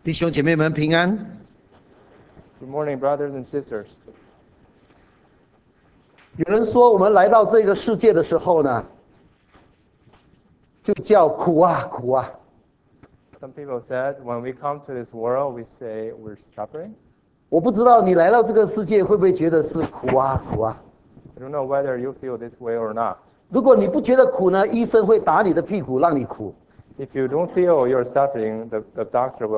弟兄姐妹们平安。 Good morning, brothers and sisters. 有人说，我们来到这个世界的时候呢，就叫苦啊苦啊。 Some people said when we come to this world, we say we're suffering. 我不知道你来到这个世界会不会觉得是苦啊苦啊。 I don't know whether you feel this way or not. 如果你不觉得苦呢，医生会打你的屁股让你苦。 If you don't feel you're suffering, the doctor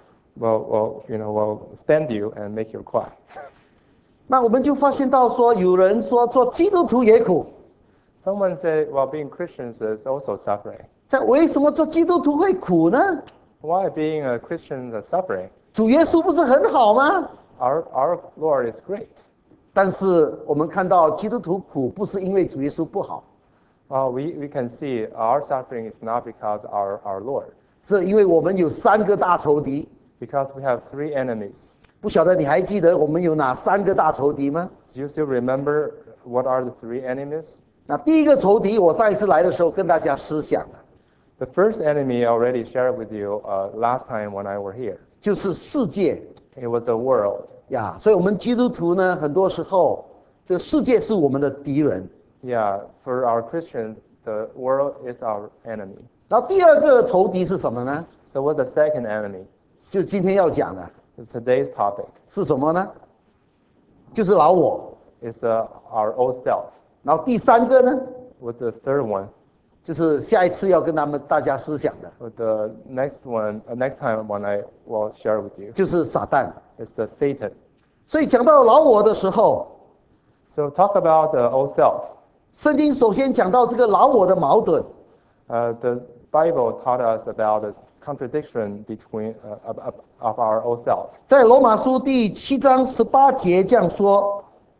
will stand you and make you cry. 那我们就发现到说，有人说做基督徒也苦。 Someone said, well, being Christians is also suffering. 在为什么做基督徒会苦呢？ Why being a Christian is suffering? 主耶稣不是很好吗？ Our Lord is great. 但是我们看到基督徒苦，不是因为主耶稣不好， We can see our suffering is not because our Lord, 是因为我们有三个大仇敌。 because we have three enemies. 不晓得你还记得我们有哪三个大仇敌吗？ Do you still remember what are the three enemies? 那第一个仇敌，我上一次来的时候跟大家思想了， The first enemy I already shared with you last time when I were here. 就是世界 It was the world. 呀。所以，我们基督徒呢，很多时候这个世界是我们的敌人。 Yeah, for our Christians, the world is our enemy. 然后第二个仇敌是什么呢？ So what's the second enemy? 就今天要讲的 It's today's topic. 是什么呢？就是老我。 It's our old self. 然后第三个呢， What's the third one? 就是下一次要跟大家思想的， Or the next one, next time when I will share with you, 就是撒旦。 it's the Satan. 所以讲到老我的时候， So talk about the old self. 圣经首先讲到这个老我的矛盾。 The Bible taught us about the contradiction between of our old self. 在罗马书第7章18节这样说，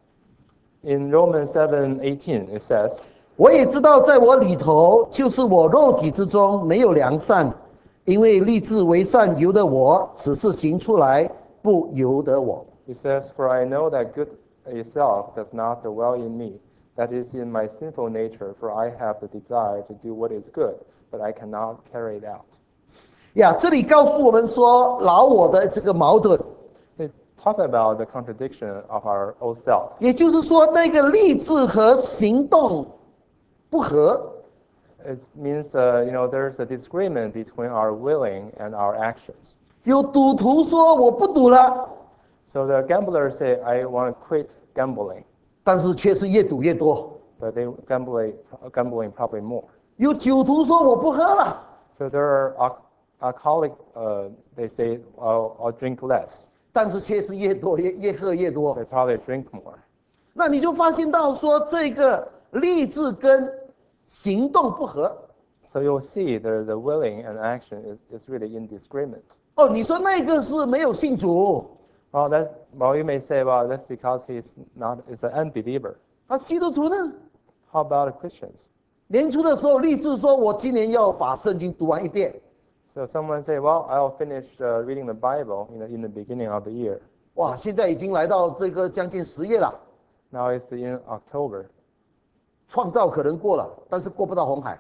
In Romans 7:18, it says, 我也知道在我里头，就是我肉体之中没有良善，因为立志为善由得我，只是行出来不由得我。 it says, For I know that good itself does not dwell in me, that is in my sinful nature, for I have the desire to do what is good, but I cannot carry it out. 呀，这里告诉我们说，老我的这个矛盾， It talk about the contradiction of our old self. 也就是说，那个立志和行动不合。 It means, there's a disagreement between our willing and our actions. 有赌徒说我不赌了， So the gamblers say, I want to quit gambling, 但是却是越赌越多。 but they gambling probably more. 有酒徒说我不喝了， So there are alcoholic, they say, I'll drink less. 但是却是越喝越多。 They probably drink more. 那你就发现到说，这个立志跟行动不合。 So you'll see the willing and action is really in disagreement. 哦，你说那个是没有信主， Well, you may say, well, that's because he's an unbeliever. 那基督徒呢？ How about Christians? 年初的时候立志说，我今年要把圣经读完一遍。 So someone say, well, I'll finish reading the Bible in the beginning of the year. 哇，现在已经来到这个将近10月了， Now it's in October. 创造可能过了，但是过不到红海。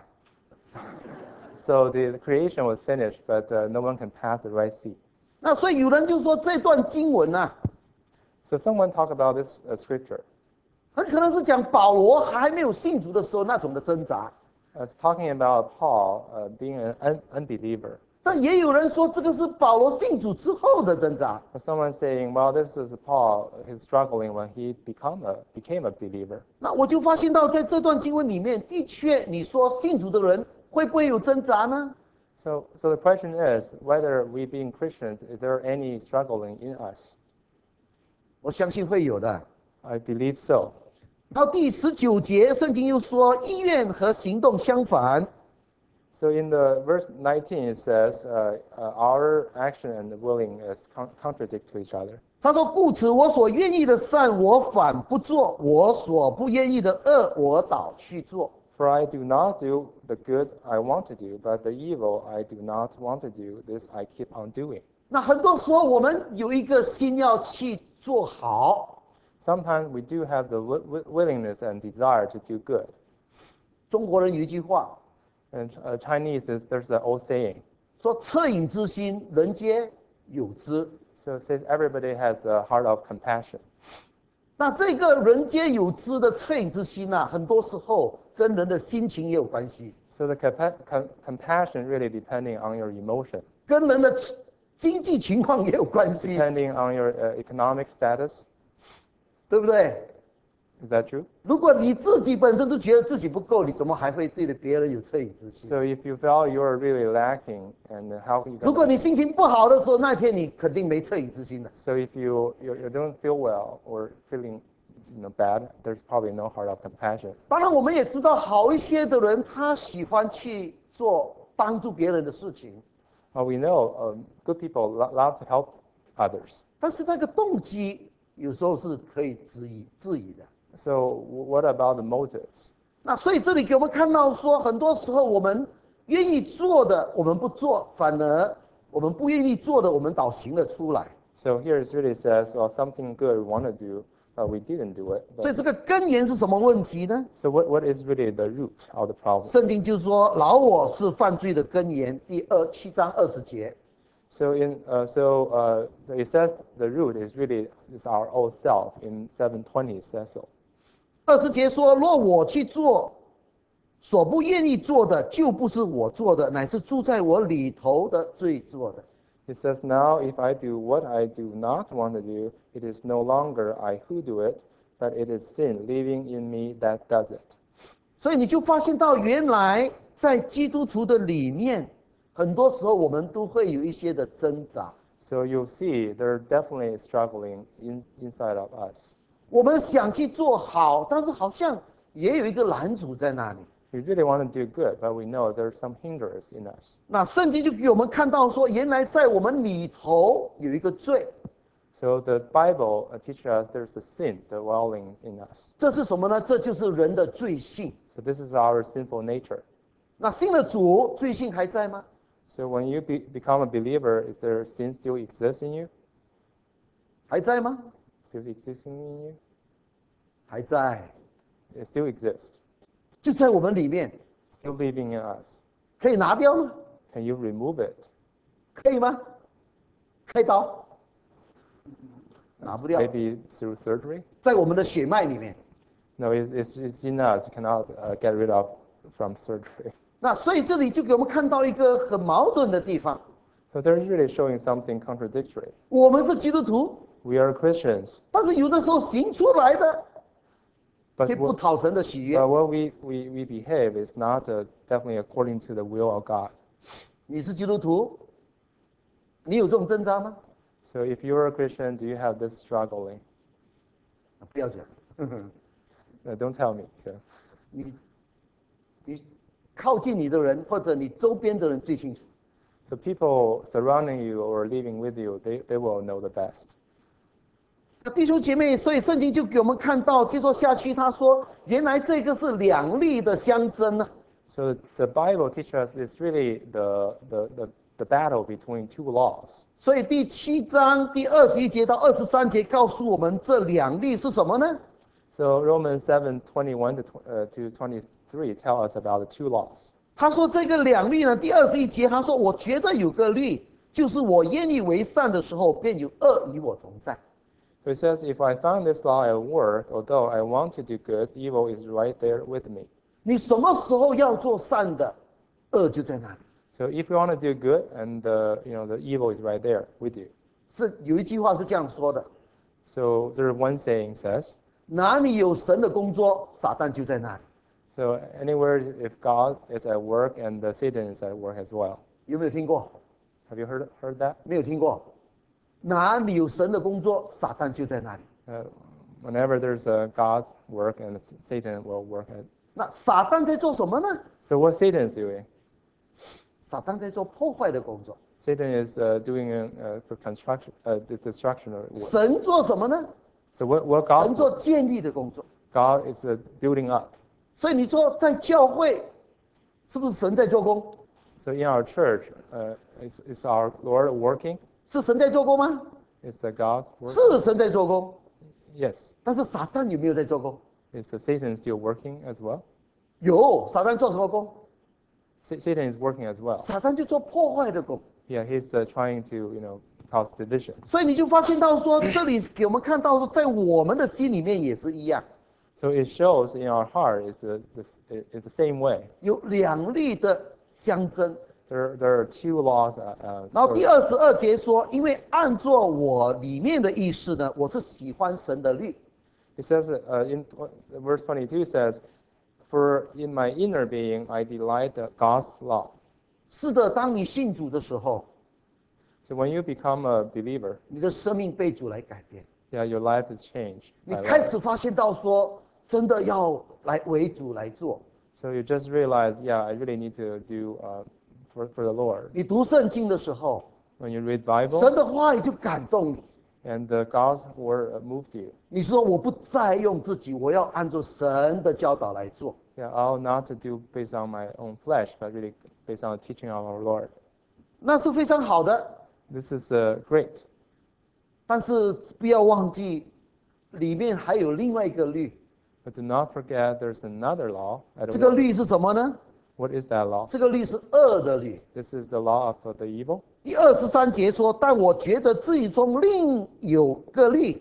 So the creation was finished, but no one can pass the Red Sea. 那所以有人就说这段经文啊， So someone talk about this scripture. 很可能是讲保罗还没有信主的时候那种的挣扎。 It's talking about Paul being an unbeliever. 但也有人说这个是保罗信主之后的挣扎。 But someone saying, well, this is Paul, he's struggling when he became a believer. 那我就发现到在这段经文里面，的确你说信主的人会不会有挣扎呢？ So the question is, whether we being Christians, is there any struggling in us? 我相信会有的。 I believe so. 然后第19节，圣经又说意愿和行动相反。 So in the verse 19, it says, our action and willing is contradict to each other. 他说：“故此，我所愿意的善，我反不做；我所不愿意的恶，我倒去做。” For I do not do the good I want to do, but the evil I do not want to do, this I keep on doing. 那很多时候我们有一个心要去做好。 Sometimes we do have the willingness and desire to do good. 中国人有一句话 And Chinese there's an old saying, 说：“恻隐之心，人皆有之。 So it says everybody has a heart of compassion. 那这个人皆有之的恻隐之心啊，很多时候跟人的心情也有关系， So the compassion really depending on your emotion, 跟人的经济情况也有关系， depending on your economic status. 对不对？ Is that true? 如果你自己本身都觉得自己不够，你怎么还会对别人有恻隐之心？ So if you feel you're really lacking, and how you 如果 gonna? 你心情不好的时候，那天你肯定没恻隐之心的。 So if you don't feel well or feeling bad, there's probably no heart of compassion. 当然，我们也知道好一些的人，他喜欢去做帮助别人的事情， We know good people love to help others. 但是那个动机有时候是可以质疑的。 So what about the motives? 那所以这里给我们看到说，很多时候我们愿意做的我们不做，反而我们不愿意做的我们倒行了出来。 So here it really says, well, something good we want to do, but we didn't do it. 所以这个根源是什么问题呢？ So what is really the root of the problem? 圣经就说老我是犯罪的根源，第7章20节。 So it says the root is our old self. In 7:20 it says so. 20节说，若我去做所不愿意做的，就不是我做的，乃是住在我里头的罪做的。 It says, now if I do what I do not want to do, it is no longer I who do it, but it is sin living in me that does it. 所以你就发现到，原来在基督徒的里面，很多时候我们都会有一些的挣扎。 So you'll see they're definitely struggling inside of us. 我们想去做好，但是好像也有一个拦阻在那里。 We really want to do good, but we know there's some hindrance in us. 那圣经就给我们看到说，原来在我们里头有一个罪， So the Bible teaches us there's a sin dwelling in us. 这是什么呢？这就是人的罪性。 So this is our sinful nature. 那信了主，罪性还在吗？ So when you become a believer, is there sin still exists in you? 还在吗？ Still existing in you? 还在， It still exists. 就在我们里面， Still living in us. 可以拿掉吗？ Can you remove it? 可以吗？开刀，拿不掉， Maybe through surgery? 在我们的血脉里面。 No, it's in us. Cannot get rid of from surgery. 那所以这里就给我们看到一个很矛盾的地方。 So there's really showing something contradictory. 我们是基督徒， We are Christians, 但是有的时候行出来的 but 却不讨神的喜悦。 what we behave is not definitely according to the will of God. 你是基督徒，你有这种挣扎吗？ So if you're a Christian, do you have this struggling? 不要讲， Don't tell me. So 你靠近你的人或者你周边的人最清楚。 so people surrounding you or living with you, they will know the best. 那弟兄姐妹，所以圣经就给我们看到，接着下去他说，原来这个是两力的相争啊。 So the Bible teaches us it's really the battle between two laws. 所以第7章第21节到23节告诉我们，这两力是什么呢？ So Romans 7:21 to 23 tell us about the two laws. 他说这个两律呢，第21节他说，我觉得有个律，就是我愿意为善的时候，便有恶与我同在。 So it says, if I found this law at work, although I want to do good, evil is right there with me. 你什么时候要做善的，恶就在那里。 So if you want to do good, and the evil is right there with you. 是有一句话是这样说的： So there's one saying says, 哪里有神的工作，撒旦就在那里。 so anywhere if God is at work and Satan is at work as well. 有没有听过？ Have you heard that? 没有听过。哪里有神的工作，撒旦就在那里。 Whenever there's a God's work and Satan will work at. 那撒旦在做什么呢？ So what Satan is doing? 撒旦在做破坏的工作。 Satan is doing the construction, this destruction of work. 神做什么呢？ So what 神 God 做建立的工作。 God is building up. 所以你说在教会，是不是神在做工？ So in our church, is our Lord working? 是神在做工吗？ Is God's work? 是神在做工， Yes. 但是撒旦有没有在做工？ Is Satan still working as well? 有，撒旦做什么工？ Satan is working as well. 撒旦就做破坏的工。 Yeah, he's trying to cause division. 所以你就发现到说，这里给我们看到说，在我们的心里面也是一样， So it shows in our heart is the same way. 有两力的相争。 There are two laws. 然后第22节说，因为按照我里面的意思呢，我是喜欢神的律。 It says in verse 22 says, "For in my inner being I delight God's law." 是的，当你信主的时候， So when you become a believer, 你的生命被主来改变， yeah, your life is changed. 你 by 开 love. 始发现到说，真的要来为主来做。 So you just realize, yeah, I really need to do for the Lord. 你读圣经的时候， When you read Bible 神的话语就感动你。 and God's word moved you. 你说我不再用自己，我要按照神的教导来做。 Yeah, I'll not to do based on my own flesh, but really based on the teaching of our Lord. 那是非常好的， This is great. 但是不要忘记，里面还有另外一个律。 But do not forget there's another law at 这个 work. 律是什么呢？ What is that law? 这个律是恶的律。 This is the law of the evil. 第23节说：“但我觉得自己中另有个律，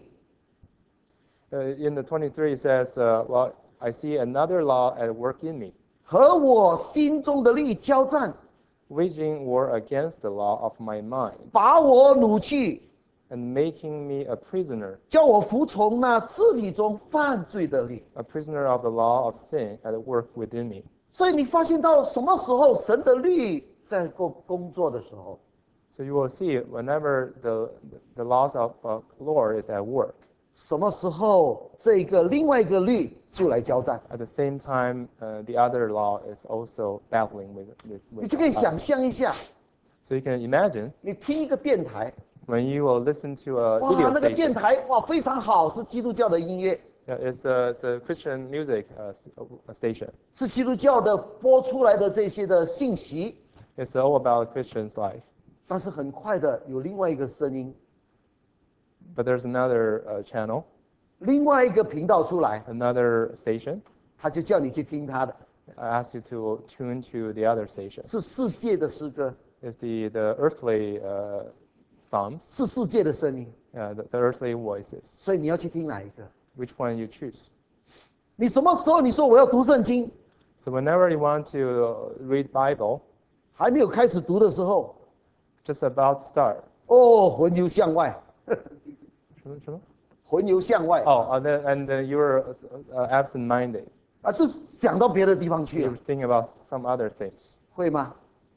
In the 23 it says, well, I see another law at work in me, 和我心中的律交战， waging war against the law of my mind, 把我掳去， and making me a prisoner 叫我服从那肢体中犯罪的律。” a prisoner of the law of sin at work within me. 所以你发现到什么时候神的律在工作的时候， So you will see whenever the laws of Lord is at work, 什么时候这个另外一个律就来交战。 at the same time, the other law is also battling with this. 你就可以想 us. 象一下， So you can imagine 你听一个电台， when you will listen to a 哇， video 那个电 station. 台哇非常好，是基督教的音乐， Yeah, it's a Christian music station. 是基督教的播出来的这些的信息。 It's all about Christian's life. 但是很快的有另外一个声音， But there's another channel, 另外一个频道出来， another station. 他就叫你去听他的， I ask you to tune to the other station. 是世界的诗歌， It's the earthly psalms, 是世界的声音， the earthly voices. 所以你要去听哪一个？ Which one you choose? 你什么时候你说我要读圣经， So whenever you want to read Bible, 还没有开始读的时候， just about to start. 哦，魂游向外， 什么？ 魂游向外， Oh, and you're absent-minded. 啊，都想到别的地方去 You're 了， thinking about some other things. 会吗？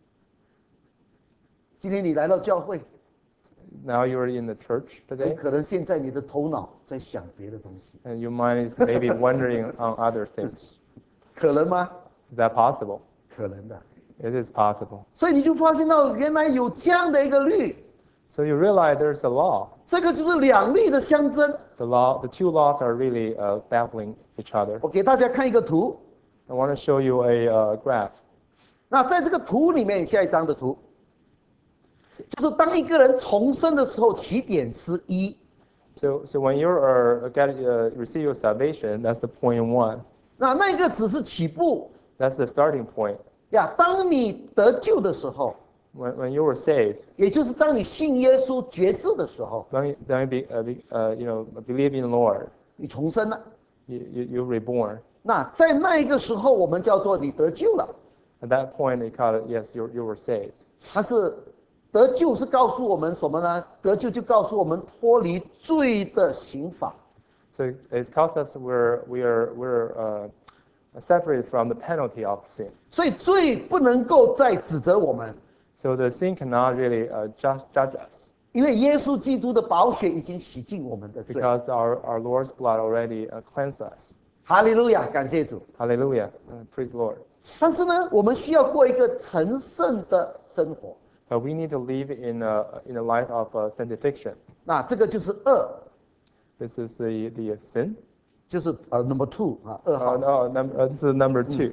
今天你来到教会， Now you're in the church 很 today, 可能现在你的头脑在想别的东西， and your mind is maybe wandering on other things. 可能吗？ Is that possible? 可能的。 It is possible. 所以你就发现到原来有这样的一个律， So you realize there's a law. 这个就是两律的相争。 The two laws are really battling each other. 我给大家看一个图， I want to show you a graph. 那在这个图里面，下一张的图，就是当一个人重生的时候，起点是1， So when you receive your salvation, that's the point 1. 那个只是起步 That's the starting point. 呀。当你得救的时候， When you were saved, 也就是当你信耶稣觉志的时候， when you believe in the Lord, 你重生了。 you reborn. 那在那一个时候，我们叫做你得救了。 At that point, they call it, yes, you were saved. 但是得救是告诉我们什么呢？得救就告诉我们脱离罪的刑罚。 So it tells us we're separated from the penalty of sin. 所以罪不能够再指责我们， So the sin cannot really judge us 因为耶稣基督的宝血已经洗净我们的罪。 because our Lord's blood already cleansed us. 哈利路亚，感谢主。 Hallelujah. Praise the Lord. 但是呢，我们需要过一个成圣的生活。 But we need to live in a life of sanctification. 那这个就是恶， This is the sin. 就是 number 2啊，2号 This is number 2.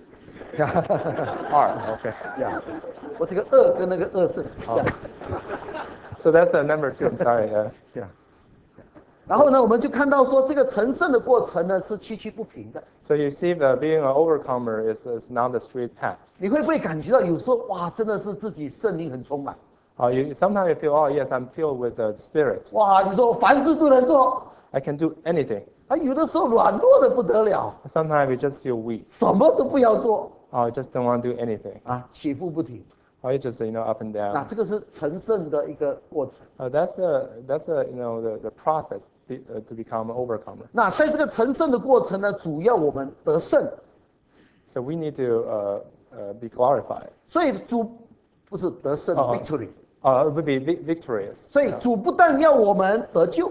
R. Okay. 呀。我这个恶跟那个恶是很像。 So that's the number 2. I'm sorry. 呀。然后呢，我们就看到说，这个成圣的过程呢是崎岖不平的。 So you see that being an overcomer is not a straight path. 你会不会感觉到有时候哇，真的是自己圣灵很充满？ Sometimes you feel, oh yes, I'm filled with the Spirit. 哇，你说我凡事都能做， I can do anything. 啊，有的时候软弱的不得了， Sometimes you just feel weak. 什么都不要做 Oh, you just don't want to do anything. 啊，起伏不停。 Or you just up and 那 down. 这个是成圣的一个过程。 That's the process to become an overcomer. 那在这个成圣的过程呢，主要我们得胜， So we need to be glorified. 所以主不是得胜哦 victory， We'll be victorious. 所以主不但要我们得救，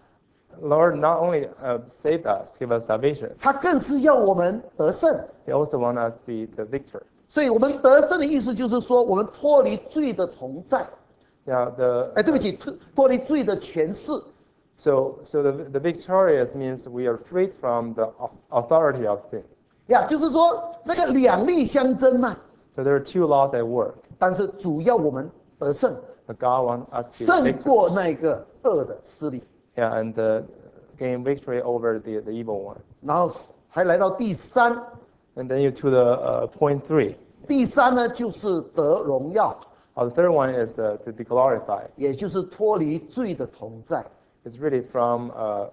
Lord not only saved us, give us salvation, 他更是要我们得胜。 He also wants us to be the victor. 所以我们得胜的意思就是说，我们脱离罪的同在。 Yeah, 哎，对不起，脱离罪的权势。 so the victorious means we are freed from the authority of sin. 呀，就是说那个两力相争嘛。 So there are two laws at work. 但是主要我们得胜， But God wants us to be 胜 victorious. 过那个恶的势力， Yeah, and gain victory over the evil one. 然后才来到第三。 And then you to the point 3. 第三呢，就是得荣耀， The third one is to be glorified. 也就是脱离罪的同在。 It's really from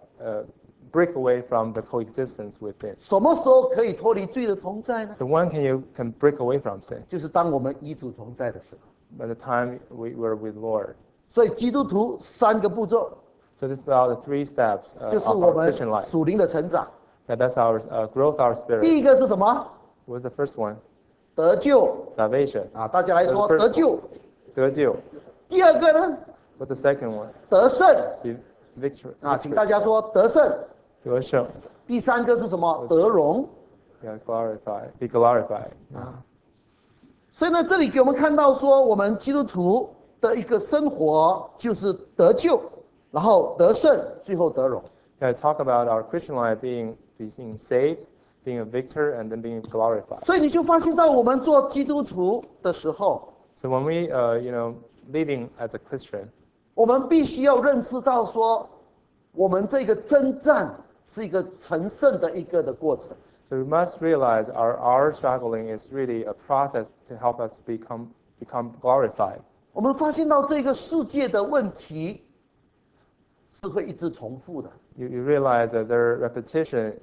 break away from the coexistence with sin. 什么时候可以脱离罪的同在呢？ So when can break away from sin? 就是当我们与主同在的时候。 By the time we were with Lord. 所以基督徒三个步骤， So this is about the 3 steps 就 of 是我 our 们 Christian life. 属灵的成长。 That's our growth, our 第 spirit. 一个是什么？ What's the first one? 得救 Salvation. 啊！大家来说 That's the first 得救。 得救。 第二个呢， What's the second one? 得胜 Be victory. 啊，请大家说得胜。 得胜。 第三个是什么？得荣。 Yeah, glorify. Be glorified. 所以呢，这里给我们看到说，我们基督徒的一个生活就是得救，然后得胜，最后得荣。 Yeah, talk about our Christian life being saved, being a victor, and then being glorified. 所以你就发现到我们做基督徒的时候， So when we, living as a Christian, 我们必须要认识到说，我们这个征战是一个成圣的一个的过程。 so we must realize our struggling is really a process to help us become glorified. 我们发现到这个世界的问题是会一直重复的。 You realize that there are repetition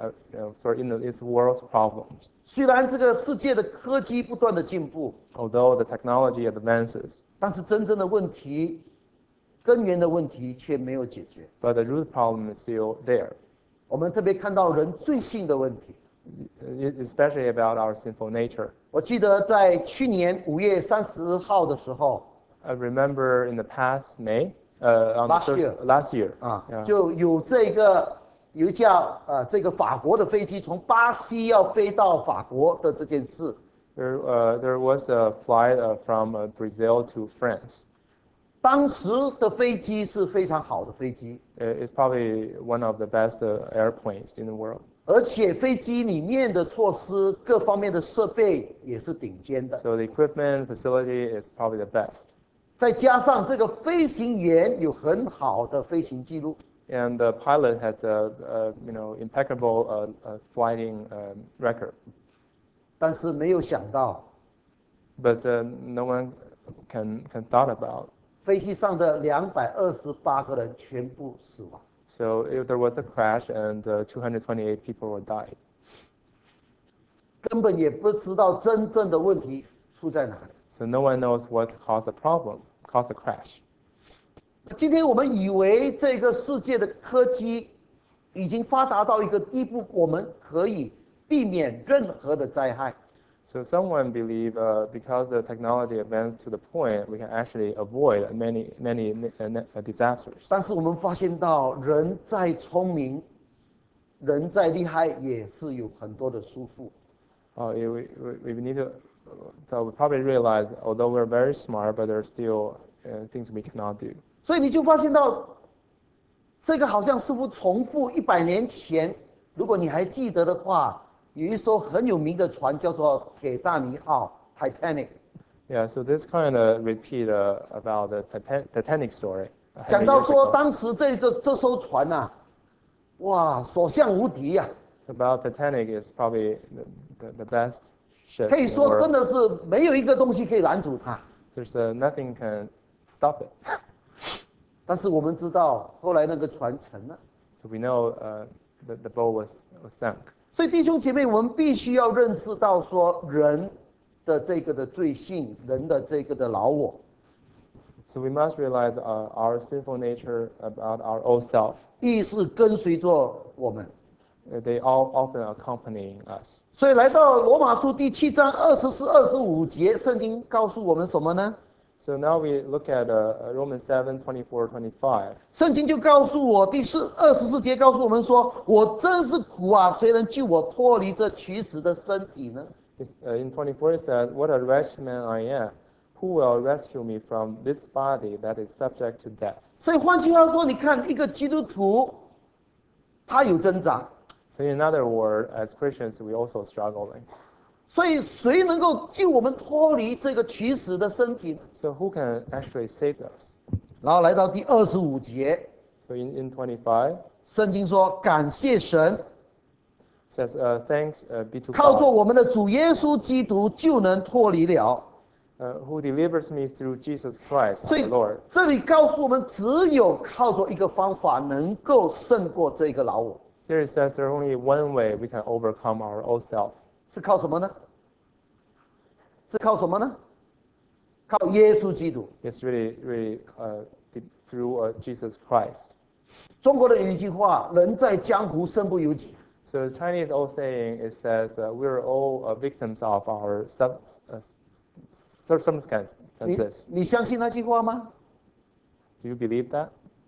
in this world's problems. 虽然这个世界的科技不断的进步， Although the technology advances, 但是真正的问题、根源的问题却没有解决。 but the root problem is still there, 我们特别看到人罪性的问题。 especially about our sinful nature. 我记得在去年5月30号的时候， I remember in the past May, on the Last year. last year, 啊 yeah. 就有一架这个法国的飞机从巴西要飞到法国的这件事。 There was a flight from Brazil to France. 当时的飞机是非常好的飞机， It's probably one of the best airplanes in the world. 而且飞机里面的措施各方面的设备也是顶尖的。 So the equipment facility is probably the best. 再加上这个飞行员有很好的飞行记录， And the pilot has impeccable flying record. 但是没有想到 But no one can thought about. 飞机上的228个人全部死亡。 So there was a crash and 228 people were died. 根本也不知道真正的问题出在哪里。 So no one knows what caused the problem, caused the crash. 今天我们以为这个世界的科技已经发达到一个地步，我们可以避免任何的灾害。 So someone believe because the technology advanced to the point, we can actually avoid many disasters. 但是我们发现到，人再聪明，人再厉害，也是有很多的束缚。 We need to, so we probably realize, although we're very smart, but there are still things we cannot do. 所以你就发现到，这个好像似乎重复100年前。如果你还记得的话，有一艘很有名的船叫做铁达尼号 （Titanic）。 Yeah, so this kind of repeat about the Titanic story. 讲到说，当时这艘船啊，哇，所向无敌呀、 About Titanic is probably the best ship. 可以 in the 说 world. 真的是没有一个东西可以拦阻它。 There's nothing can stop it. 但是我们知道，后来那个船沉了。 So we know the boat was sunk. 所以弟兄姐妹，我们必须要认识到说，人的这个的罪性，人的这个的老我。 So we must realize our sinful nature about our old self. 亦是跟随着我们。 They all often accompany us. 所以来到罗马书第7章24、25节，圣经告诉我们什么呢？ So now we look at Romans 7:24-25. 圣经就告诉我，24节告诉我们说：“我真是苦啊！谁能救我脱离这取死的身体呢？” In 24 it says, "What a wretched man I am! Who will rescue me from this body that is subject to death?" 所以换句话说，你看一个基督徒，他有挣扎。 So in other words, as Christians, we also struggling. 所以谁能够救我们脱离这个取死的身体呢？ So who can actually save us? 然后来到第25节， So in 25, 圣经说：“感谢神， it says, "Thanks be to 靠着 God, 我们的主耶稣基督，就能脱离了。” who delivers me through Jesus Christ 所以 our Lord." 这里告诉我们，只有靠着一个方法，能够胜过这个老我。 Here it says there's only one way we can overcome our old self. 是靠什么呢？是靠什么呢？靠耶稣基督。 It's really through Jesus Christ. 中国的有一句话：“人在江湖，身不由己。” So the Chinese old saying, it says, we're all victims of our circumstances. 你相信那句话吗？ Do you believe that?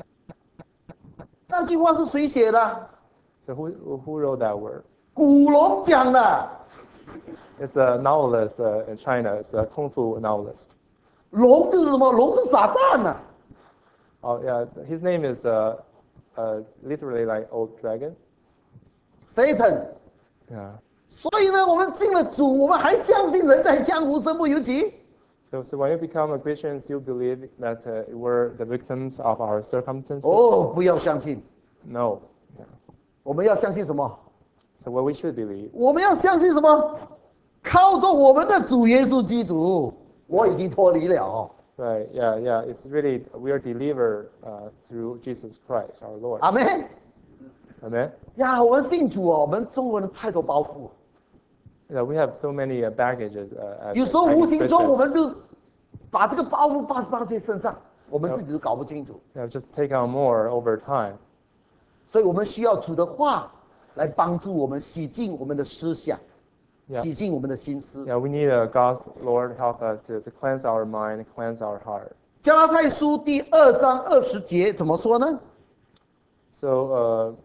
那句话是谁写的？ So who wrote that word? 古龙讲的。 It's a novelist in China. It's a kung fu novelist. 龙就是什么？龙是撒旦呐、 Oh yeah, his name is literally like old dragon. Satan。 Yeah. 所以呢，我们信了主，我们还相信人在江湖，身不由己。 So when you become a Christian, still believe that we're the victims of our circumstances? 哦，不要相信， No. Yeah. 我们要相信什么？ So what we should believe? 我们要相信什么？靠着我们的主耶稣基督，我已经脱离了。 Right. Yeah. Yeah. It's really we are delivered through Jesus Christ, our Lord. 阿门。 Amen. 呀，我们信主哦，我们中国人太多包袱， Yeah, we have so many baggages. As 有时候 Chinese 无形中我 Christians. 们就把这个包袱放在身上，我们自己都搞不清楚。 Yeah, just take on more over time. 所以我们需要主的话来帮助我们洗净我们的思想， Yeah. 洗净我们的心思。 Yeah, we need God's Lord help us to cleanse our mind, cleanse our heart. 加拉太书第2章20节怎么说呢？ So,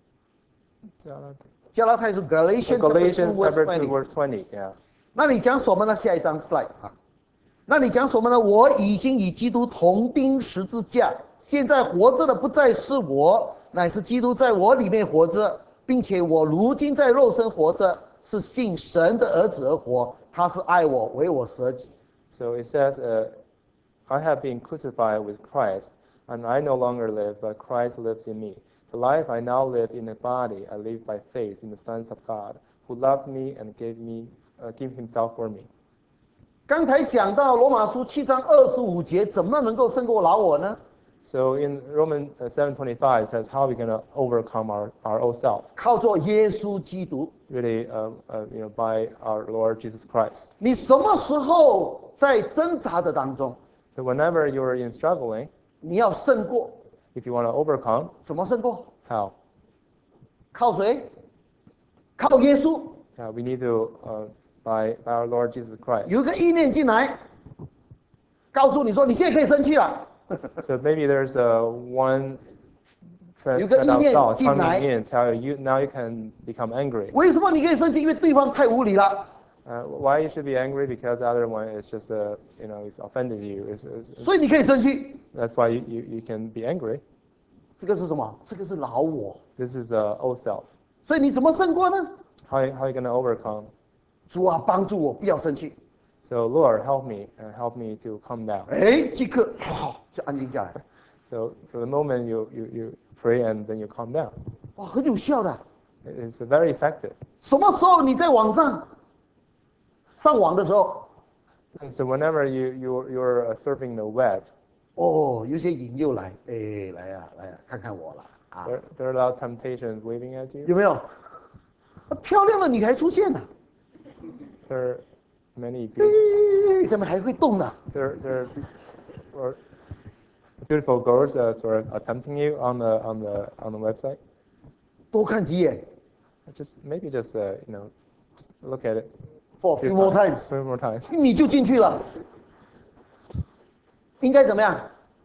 加拉太书 Galatians Galatians chapter 2 chapter 2 verse 20。 verse 20. Yeah. 那你讲什么呢？下一张 slide 啊。那你讲什么呢？我已经与基督同钉十字架，现在活着的不再是我，乃是基督在我里面活着，并且我如今在肉身活着，是信神的儿子而活。他是爱我，为我舍己。 So it says, I have been crucified with Christ, and I no longer live, but Christ lives in me. The life I now live in the body, I live by faith in the Son of God, who loved me and gave himself for me. 刚才讲到罗马书7章25节，怎么能够胜过老我呢？ So in Romans 7:25 it says, how are we going to overcome our old self? 靠着耶稣基督。 Really, by our Lord Jesus Christ. 你什么时候在挣扎的当中， So whenever you're in struggling, 你要胜过？ if you want to overcome, 怎么胜过？ how? 靠谁？靠耶稣。 We need to by our Lord Jesus Christ. 有一个意念进来，告诉你说你现在可以生气了。 So maybe there's one 有个意念 thought 进来。 coming in, tell you now you can become angry. 为什么你可以生气？因为对方太无理了。 Why you should be angry? Because the other one is just it's offended you. It's 所以你可以生气。 that's why you can be angry. 这个是什么？这个是老我。 This is old self. 所以你怎么胜过呢？ How you going to overcome? 主啊，帮助我不要生气。 So Lord, help me and help me to calm down. 哎，即刻就安静下来。 So for the moment you pray and then you calm down. 哇，很有效的。 It's very effective. 什么时候你在网上上网的时候， And so whenever you're surfing the web, 哦，有些引诱来，哎，来呀、来呀、看看我了啊， there are a lot of temptations waving at you. 有没有？漂亮的女孩出现了， There are many 哎，怎么还会动呢？ there are beautiful girls sort of tempting you on the website. 多看几眼 Just maybe just just look at it ，for a few more times， few more times. 你就进去了。应该怎么样？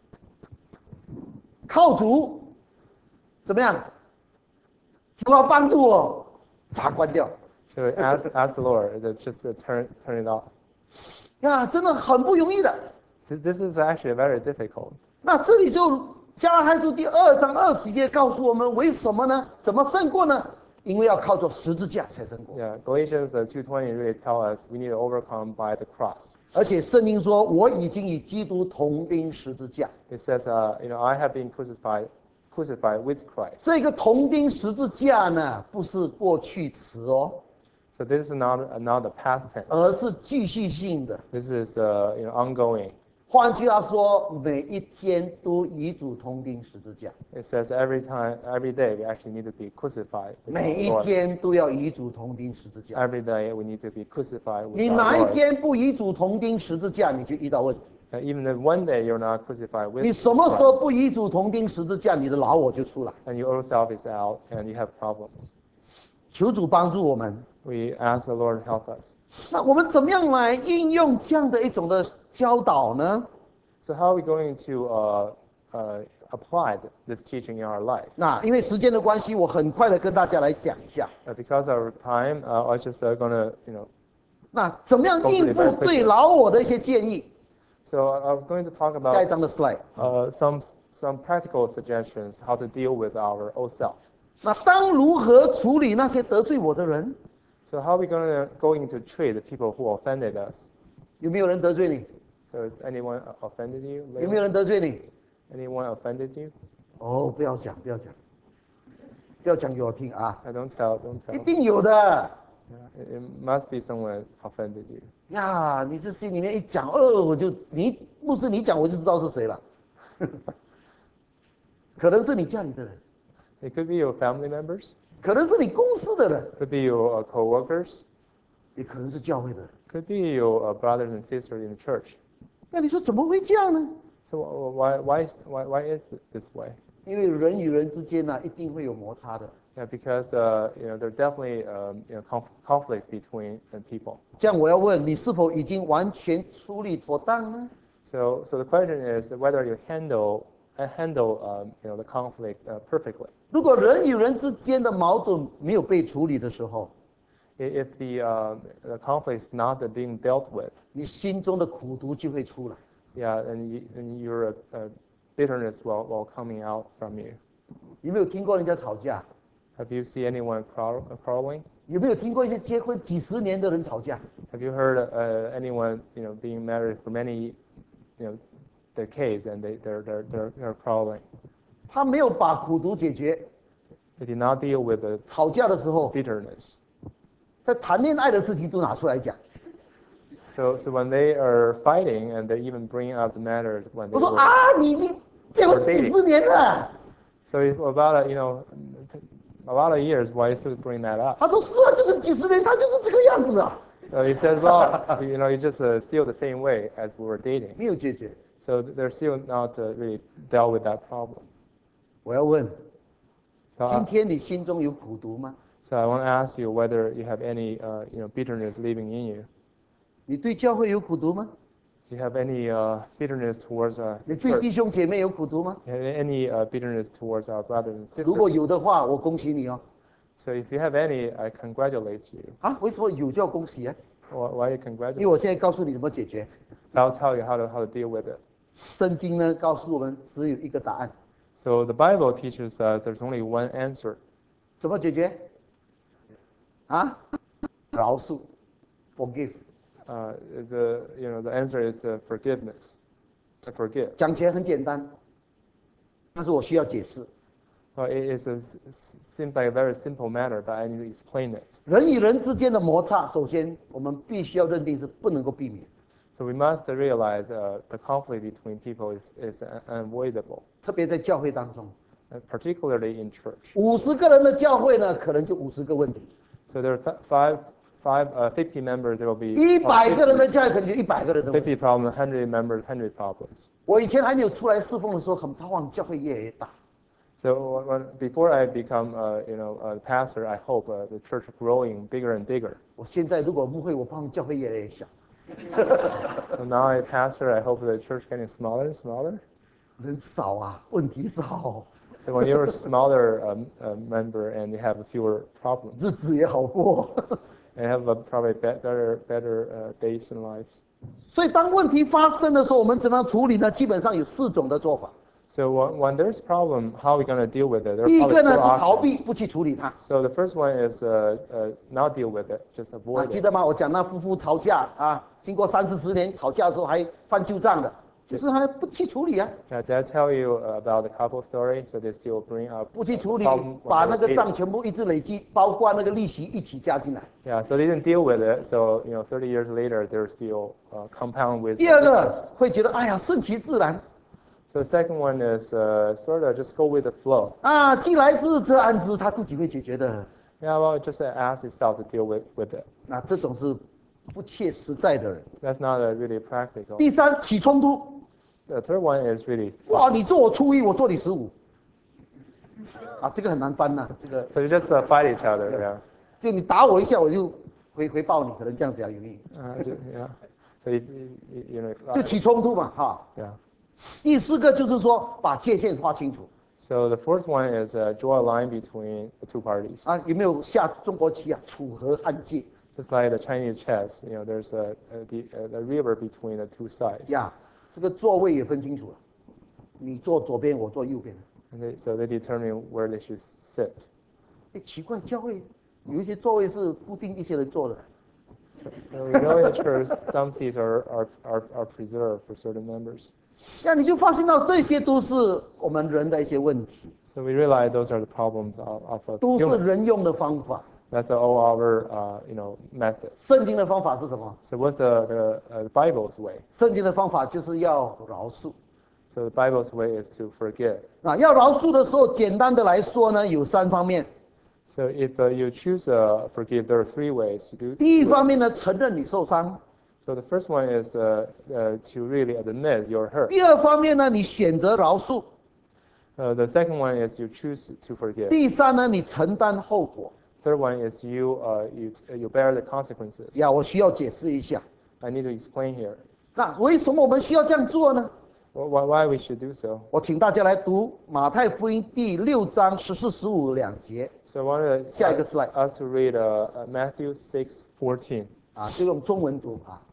靠主，怎么样？主要帮助我，把它关掉。 So ask the Lord just to turn it off. 呀，真的很不容易的。 This is actually very difficult. 那这里就加拉太书第2章20节告诉我们，为什么呢？怎么胜过呢？因为要靠着十字架才胜过。 Yeah, Galatians 2:20 really tell us we need to overcome by the cross. 而且圣经说，我已经与基督同钉十字架。 It says, I have been crucified with Christ. 这个同钉十字架呢，不是过去词哦， So this is not a past tense. 而是继续性的。 This is ongoing. 换句话说，每一天都与主同钉十字架， It says every day we actually need to be crucified. with 每 our 一 Lord. 天都要与主同钉十字架。 Every day we need to be crucified with 你 our 哪一 Lord. 天不与主同钉十字架，你就遇到问题。 And even if one day you're not crucified with 你什么时候 Christ, 不与主同钉十字架，你的老我就出来。 and your old self is out and you have problems. 求主帮助我们。 We ask the Lord to help us. 那我们怎么样来应用这样的一种的教导呢？ So how are we going to apply this teaching in our life? 那因为时间的关系，我很快的跟大家来讲一下。 Because of time, I'm just going to, 那怎么样应付对老我的一些建议？ So I'm going to talk 下一 about 张的 slide。 some practical suggestions how to deal with our old self. 那当如何处理那些得罪我的人？ So how are we going to treat the people who offended us? 有没有人得罪你？ So has anyone offended you? 有没有人得罪你？ Anyone offended you? 哦，不要讲，不要讲，不要讲给我听啊！ Don't tell. 一定有的 It must be someone offended you. 呀！你这心里面一讲，我就不是你讲，我就知道是谁了。可能是你家里的人， It could be your family members. 可能是你公司的人， Could be your coworkers. 也可能是教会的人。 Could be your brothers and sisters in the church. 那你说怎么会这样呢？ So why is it this way? 因为人与人之间呢，一定会有摩擦的。 Yeah, because there are definitely conflicts between people. 这样我要问你，是否已经完全处理妥当呢？ So the question is whether you handle the conflict perfectly. 如果人与人之间的矛盾没有被处理的时候， If the conflict is not being dealt with, 你心中的苦毒就会出来。 yeah, and your bitterness will coming out from you. 有没有听过人家吵架？ Have you seen anyone quarreling? 有没有听过一些结婚几十年的人吵架？ Have you heard anyone being married for many decades and they're quarreling? 他没有把苦毒解决， They did not deal with the 吵架的时候， bitterness. 在谈恋爱的事情都拿出来讲。 So when they are fighting and they even bring up the matters when 我 they 说 were. 啊，你已经结婚几十年了。 So it's about a lot of years. Why you still bring that up? 他说是啊，就是几十年，他就是这个样子啊， So he says, well, you just still the same way as we were dating. 没有解决。 So they're still not really dealt with that problem. 我要问， So 今天你心中有苦毒吗？ I want to ask you whether you have any bitterness living in you. 你对教会有苦毒吗？ Do you have any bitterness towards 你 the 对弟 church? 兄姐妹有苦毒吗？ Do you have any bitterness towards our brothers and 如果 sisters? 有的话，我恭喜你哦。 So if you have any, I congratulate you. 啊，为什么有就要恭喜啊？ Why you 因为 congratulate? 我现在告诉你怎么解决。 So I'll tell you how to deal with it. 圣经呢告诉我们只有一个答案， So the Bible teaches there's only one answer. 怎么解决？啊，饶恕 ，forgive。 The answer is forgiveness. To forgive. 讲起来很简单，但是我需要解释。 Well, seems like a very simple matter, but I need to explain it. 人与人之间的摩擦，首先我们必须要认定是不能够避免。 So we must realize the conflict between people is unavoidable, 特别在教会当中 particularly in church. ，50个人的教会呢，可能就50个问题 So there are 50 members, there will be ；100个人的教会可能就100个人的问题。 50 problems, 100 members, 100 problems. 我以前还没有出来侍奉的时候，很盼望教会越来越大。 So before I become, a pastor, I hope the church growing bigger and bigger. 我现在如果牧会，我盼望教会越来越小， So now I pastor, I hope the church getting smaller and smaller. 人少啊，问题少， So when you're a smaller member and you have fewer problems, 日子也好过。 and you have probably better days in life. 所以当问题发生的时候，我们怎么样处理呢？基本上有4种的做法。 So when there's problem, how are we going to deal with it? There are 第一个 probably 呢 four 是逃 options. 避，不去处理它。 So the first one is not deal with it, just 啊， avoid 记 it. 得吗？我讲那夫妇吵架啊，经过30-40年吵架的时候还翻旧账的，就是还不去处理啊， Did I tell you about the couple story? So they still bring up 不去 the 处理， problem 把 when 那 they're 个账 dating. 全部一直累积，包括那个利息一起加进来。 Yeah, so they didn't deal with it. So 30 years later, they're still compound with 第二 the 个 interest. 会觉得，哎呀，顺其自然 So the second one is sort of just go with the flow. 啊，既来之则安之，他自己会解决的。 Yeah, well, just ask itself to deal with it. 那这种是不切实在的人。 That's not really practical. 第三，起冲突， The third one is really 哇，你做我初一，我做你15，啊，这个很难翻呐、这个 so you just fight each other. Yeah. 就你打我一下，我就回报你，可能这样比较容易， Yeah. So if 就起冲突嘛，哈。 yeah. 第4个就是说把界限划清楚 So the fourth one is draw a line between the two parties. 啊，有没有下中国棋啊？楚河汉界 Just like the Chinese chess, there's a river between the two sides. 呀，这个座位也分清楚了，你坐左边，我坐右边。 So they determine where they should sit. 哎，奇怪，教会有一些座位是固定一些人坐的， So we know in the church some seats are preserved for certain members. 那你就发现到这些都是我们人的一些问题， So we realize those are the problems of 都是 human. 人用的方法。 That's all our methods. 圣经的方法是什么？ So what's the Bible's way? 圣经的方法就是要饶恕。 So the Bible's way is to forgive. 啊，要饶恕的时候，简单的来说呢，有3方面。 So if you choose forgive, there are 3 ways to do. 第一方面呢，承认你受伤； So the first one is to really admit you're hurt. 第二方面呢，你选择饶恕； The second one is you choose to forgive. 第三呢，你承担后果。 Third one is you bear the consequences. 呀，我需要解释一下， I need to explain here 那为什么我们需要这样做呢？ why we should do so. 我请大家来读马太福音第6章14、152节 So I wanted 下一个 slide us to read Matthew 6:14. 啊，就用中文读啊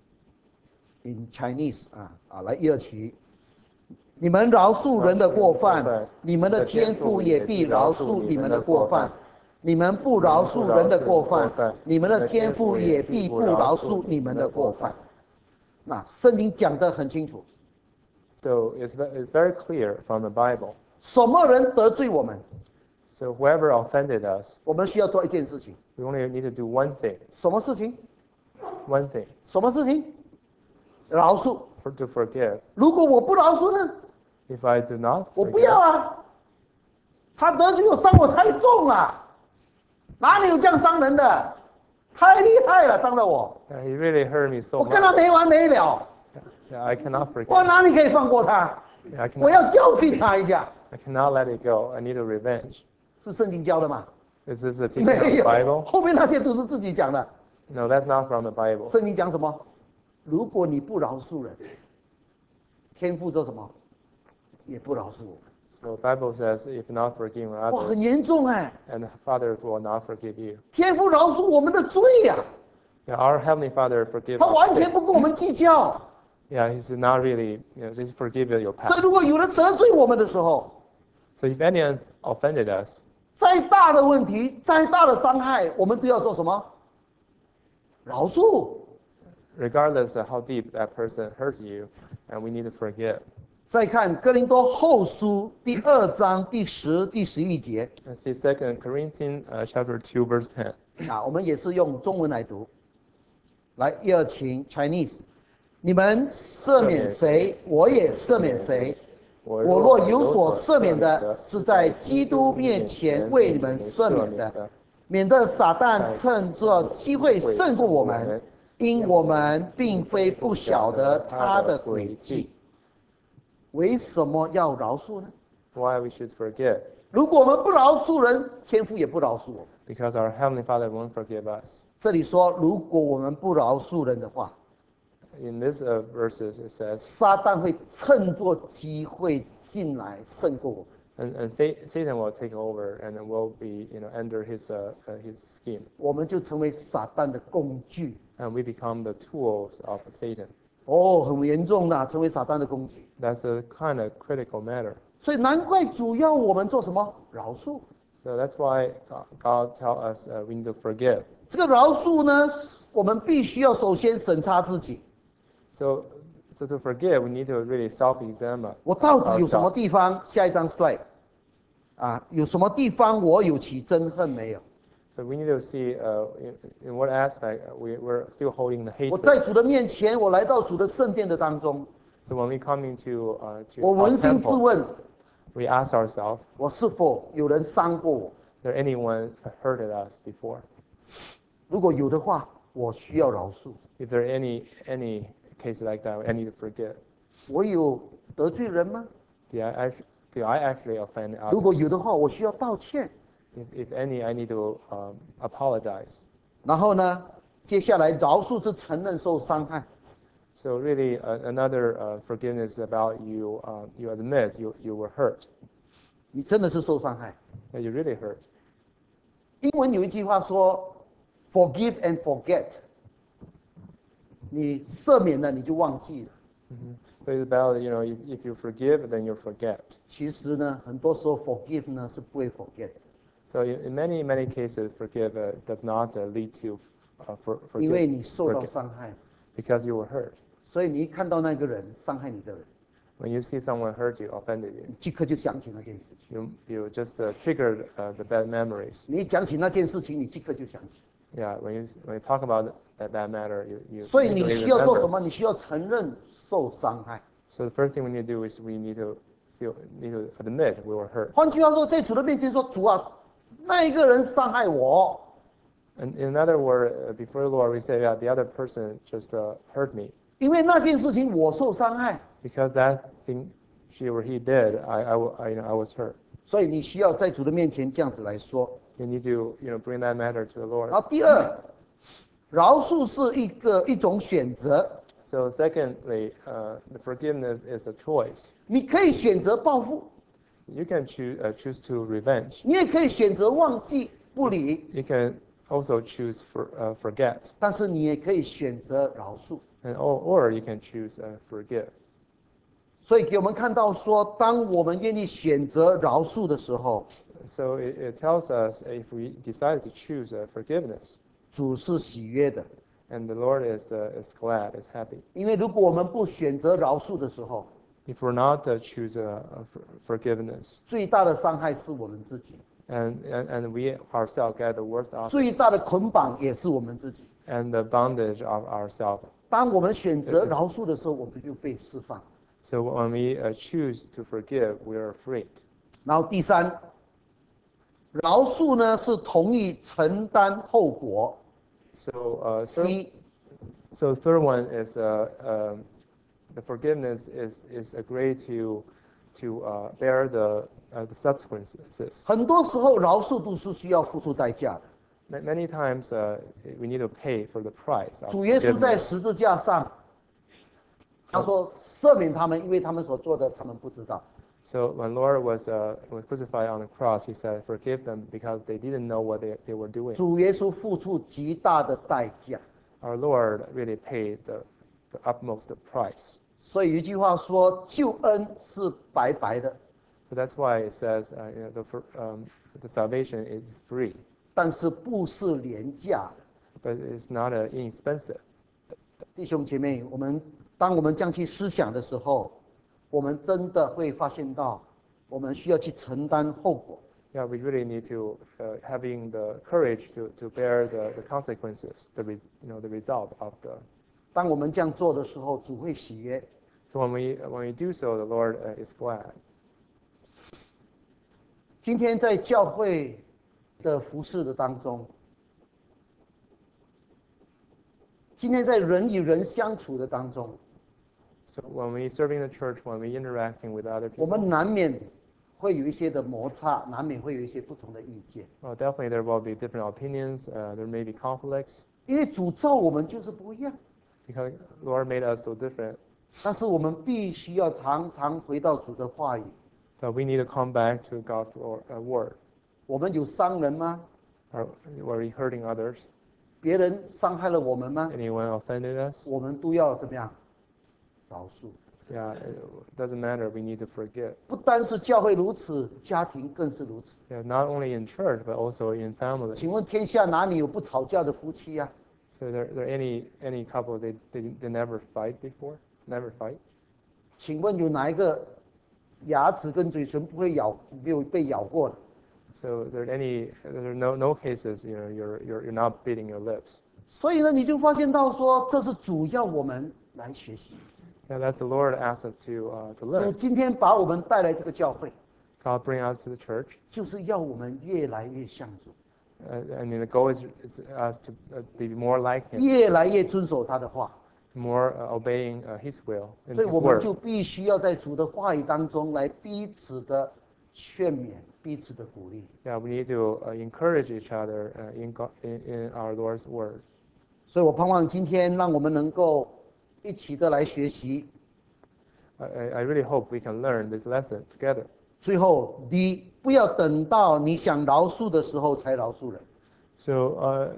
，in Chinese 来1、2起。你们饶恕人的过犯，你们的天父也必饶恕你们的过犯；你们不饶恕人的过犯，你们的天父也必不饶恕你们的过犯。那圣经讲得很清楚， So it's very clear from the Bible. 什么人得罪我们， So whoever offended us, 我们需要做一件事情。 we only need to do one thing. 什么事情？ One thing 什么事情？饶恕。 to forgive. 如果我不饶恕呢？ If I do not 我不要 forgive, 啊！他得罪我，伤我太重了，哪里有这样伤人的？太厉害了，伤到我， he really hurt me so 我跟 much. 他没完没了， Yeah, I cannot 我 forgive. 哪里可以放过他？ Yeah, I 我 cannot, 要教训他一下。 I cannot let it go. I need a revenge. 是圣经教的吗？ Is this a teaching 没 of 有 the，Bible? 后面那些都是自己讲的。 No, that's not from the Bible. 圣经讲什么？如果你不饶恕人，天父做什么？也不饶恕我们。 So the Bible says, if not forgiving 哇，很 others, 严重哎！ and the Father will not forgive you. 天父饶恕我们的罪呀、 Yeah, our Heavenly Father forgives 他 us. 完全不跟我们计较。 Yeah, He's not really, just forgive your 所以， past. 如果有人得罪我们的时候， So if anyone offended us, 再大的问题，再大的伤害，我们都要做什么？饶恕。 regardless of how deep that person hurt you, and we need to forgive. 再看哥林多后书第2章第10、第11节 Let's see 2 Corinthians chapter 2, verse 10. 啊，我们也是用中文来读。来，1、2请 Chinese。 你们赦免谁，我也赦免谁。我若有所赦免的，是在基督面前为你们赦免的，免得撒旦趁着机会胜过我们，因我们并非不晓得他的诡计。为什么要饶恕呢？ Why we should forgive? 如果我们不饶恕人，天父也不饶恕我们。 Because our Heavenly Father won't forgive us. 这里说，如果我们不饶恕人的话， In this verses it says, 撒旦会趁作机会进来胜过我们， and Satan will take over and will be under his scheme, 我们就成为撒旦的工具。 and we become the tools of Satan. 哦，很严重的，成为撒旦的工具。 That's a kind of critical matter. 所以难怪主要我们做什么？饶恕。 So that's why God tells us we need to forgive. 这个饶恕呢，我们必须要首先审查自己， So to forgive, we need to really self-examine. 我到底有什么地方？下一张 slide， 有什么地方我有起憎恨没有？ So we need to see in what aspect we're still holding the 我 hatred. 在主的面前，我来到主的圣殿的当中， So when we come into 我 our 扪心自 temple, 问， we ask ourselves, 我是否有人伤过我？ there anyone hurted us before? 如果有的话，我需要饶恕。 If there any case like that, I need to forgive. 我有得罪人吗？ Do I actually offend 如果 others? 有的话，我需要道歉。 If any, I need to apologize. 然后呢，接下来饶恕是承认受伤害。 So really, another forgiveness about you admit you were hurt, 你真的是受伤害。 that you really hurt. 英文有一句话说 "Forgive and forget"， 你赦免了，你就忘记了。 So it's about if you forgive, then you forget. 其实呢，很多时候 forgive 呢是不会 forget 的， So in many cases, forgive does not lead to 因为 forgive 你受到伤害， because you were hurt. 所以你一看到那个人伤害你的人， When you see someone hurt you, offended you, 你即刻就想起那件事情。 you just triggered the bad memories. 你一讲起那件事情，你即刻就想起。 Yeah, when you talk about that bad matter, you 所以你 immediately 需要做什 remember. 么？你需要承认受伤害。 So the first thing we need to do is we need to admit we were hurt. 换句话说，在主的面前说：“主啊，那一个人伤害我， And in other words, before the Lord, we say, yeah, the other person just hurt me 因为那件事情我受伤害。 because that thing she or he did, I was hurt. 所以你需要在主的面前这样子来说。 You need to bring that matter to the Lord. 然后第二，饶恕是一种选择， So secondly, the forgiveness is a choice. 你可以选择报复， You can choose to revenge. 你也可以选择忘记不理， You can also choose forget, 但是你也可以选择饶恕。 and or you can choose forgive. 所以给我们看到说，当我们愿意选择饶恕的时候， So it tells us if we decide to choose forgiveness, 主是喜悦的。 and the Lord is glad, is happy. 因为如果我们不选择饶恕的时候， If we're not choose forgiveness, 最大的伤害是我们自己， and we ourselves get the worst of it, 最大的捆绑也是我们自己。 and the bondage of ourselves. 当我们选择饶恕的时候，我们就被释放。 So when we choose to forgive, we are freed. 然后第三，饶恕呢是同意承担后果。 So C， so the third one is the forgiveness is agree to bear the subsequences. 很多时候饶恕都是需要付出代价的。 Many times we need to pay for the price. Of 主耶稣在 forgiveness. 十字架上，他说赦免他们，因为他们所做的他们不知道。 So when Lord was crucified on the cross, He said, "Forgive them because they didn't know what they were doing." 主耶稣付出极大的代价。 Our Lord really paid the utmost price. 所以有一句话说，救恩是白白的， So that's why it says the salvation is free, 但是不是廉价的。 but it's not inexpensive. 弟兄姐妹，当我们这样去思想的时候，我们真的会发现到，我们需要去承担后果。 Yeah, we really need to having the courage to bear the consequences, the result of 当我们这样做的时候，主会喜悦。 So when we do so, the Lord is glad. 今天在教会的服侍的当中，今天在人与人相处的当中， So when we serving the church, when we interacting with other 我们 people, 难免会有一些的摩擦，难免会有一些不同的意见。 well, definitely there will be different opinions. There may be conflicts 因为主造我们就是不一样， because Lord made us so different. 但是我们必须要常常回到主的话语。 But we need to come back to God's word. 我们有伤人吗？ Are we hurting others? 别人伤害了我们吗？ Anyone offended us? 我们都要怎么样？饶恕。 Yeah, it doesn't matter. We need to forgive. 不单是教会如此，家庭更是如此。 Yeah, not only in church but also in families. 请问天下哪里有不吵架的夫妻呀、 So there any couple they never fight before? Never fight? 请问有哪一个牙齿跟嘴唇不会没有被咬过的？ So there are no cases, you know, you're not beating your lips. 所以呢，你就发现到说，这是主要我们来学习。 Yeah, that's the Lord asks us to 主 learn. 今天把我们带来这个教会， God bring us to the church, 就是要我们越来越像主， I mean the goal is us to be more like Him, 越来越遵守他的话。 more obeying His will and 所以 His 我们 word. 就必须要在主的话语当中来彼此的劝勉、彼此的鼓励。 Yeah, we need to encourage each other in our Lord's word. 所以我盼望今天让我们能够一起的来学习。 I really hope we can learn this lesson together. 最后，第一，不要等到你想饶恕的时候才饶恕人。 So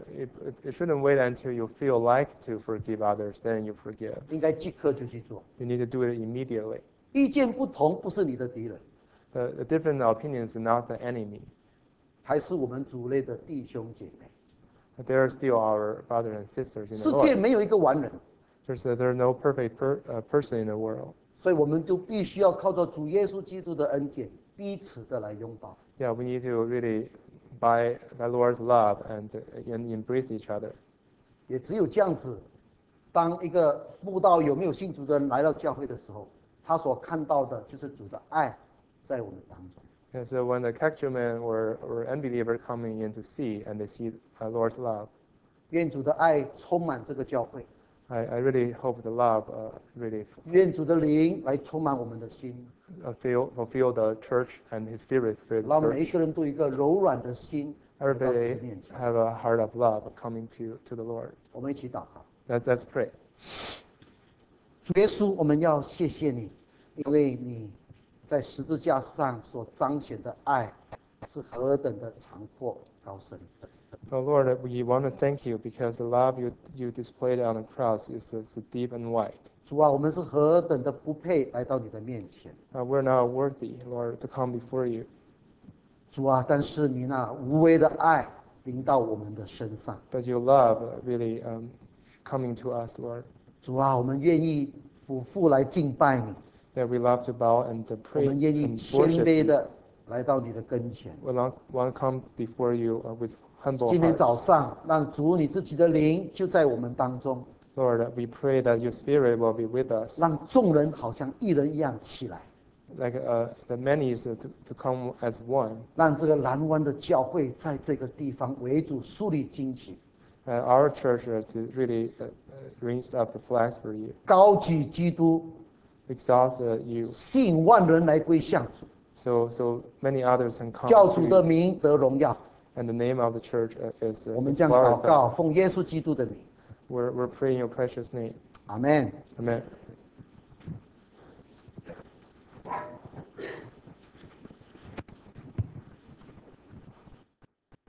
it shouldn't wait until you feel like to forgive others, then you forgive. 应该即刻就去做。 You need to do it immediately. 意见不同不是你的敌人， The different opinions are not the enemy. 还是我们主内的弟兄姐妹。 They are still our brothers and sisters in the 世界 Lord. 没有一个完人， There's no perfect person in the world. 所以我们就必须要靠着主耶稣基督的恩典，彼此的来拥抱。 Yeah, we need to really, by Lord's love and embrace each other. 也只有这样子，当一个慕道有没有信主的人来到教会的时候，他所看到的就是主的爱在我们当中。 And so when the casual man or unbeliever coming in to see and they see Lord's love, 愿主的爱充满这个教会， I really hope the love really 愿主的灵来充满我们的心， fulfill the church and His Spirit fill the 让每一 church. 个人都有一个柔软的心来到主的 Everybody 面前。 have a heart of love coming to the Lord. 我们一起祷告。 Let's pray. 主耶穌，我们要谢谢你，因为你在十字架上所彰显的爱是何等的长阔高深。 Oh Lord, we want to thank you because the love you displayed on the cross is deep and wide. 主啊，我们是何等的不配来到你的面前。 We're not worthy, Lord, to come before you. 主啊，但是你那无微的爱临到我们的身上。 But your love really coming to us, Lord. 主啊，我们愿意俯伏来敬拜你， That we love to bow and to 我 pray 们愿意 and 谦 worship 卑 you. 的来到你的跟前。 We want to come before you with humble 今天早 hearts. 上，让主你自己的灵就在我们当中， Lord, we pray that your Spirit will be with us. 让众人好像一人一样起来， Like the many is to come as one. 让这个南湾的教会在这个地方为主树立旌旗， Our church to really raise up the flags for you. 高举基督， Exalt you. 吸引万人来归向主， So many others can come 叫主 to 的 you. 名得荣耀。 And the name of the church is 我们这样祷 glorified. 告，奉耶稣基督的名， We're praying your precious name. 阿门。 Amen.